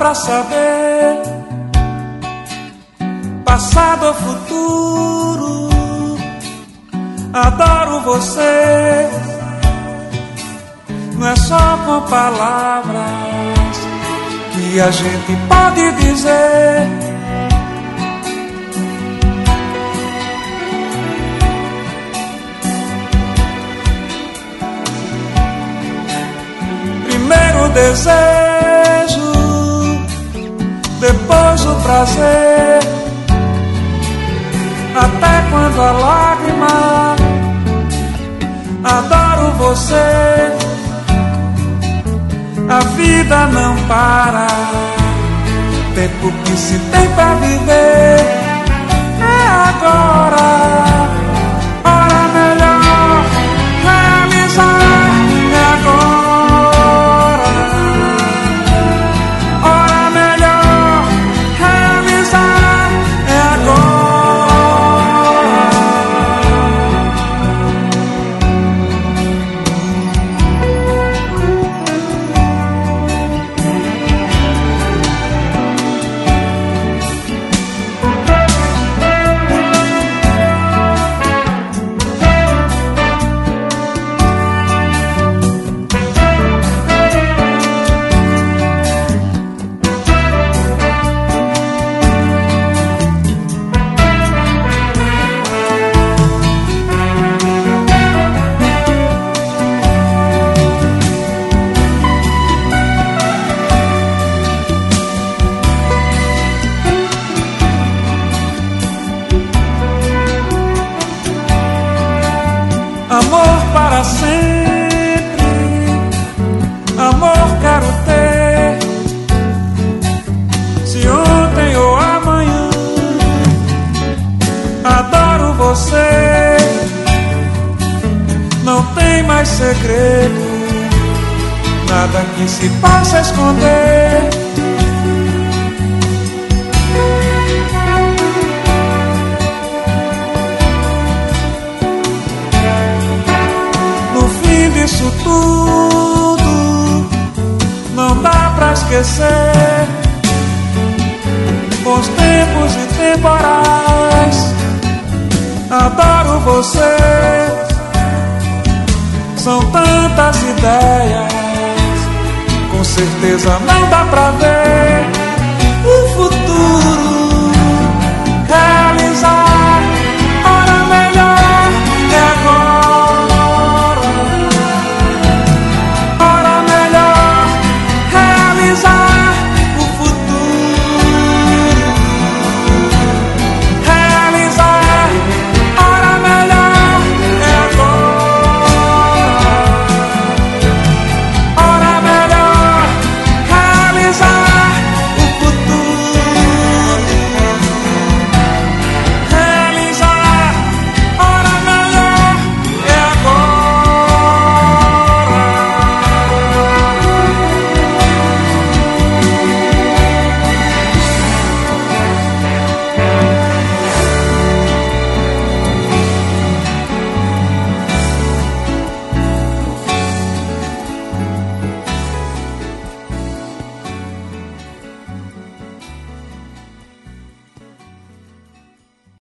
pra saber passado ou futuro. Adoro você, não é só com palavras que a gente pode dizer. Primeiro o desejo, depois o prazer, até quando a lágrima. Adoro você, a vida não para, tempo que se tem pra viver é agora. Hora melhor realizar é agora. Hora melhor realizar é agora. Amor para sempre, amor quero ter. Se ontem ou amanhã, adoro você. Não tem mais segredo, nada que se possa esconder. Isso tudo não dá pra esquecer. Bons tempos e temporais, adoro você. São tantas ideias, com certeza não dá pra ver o futuro.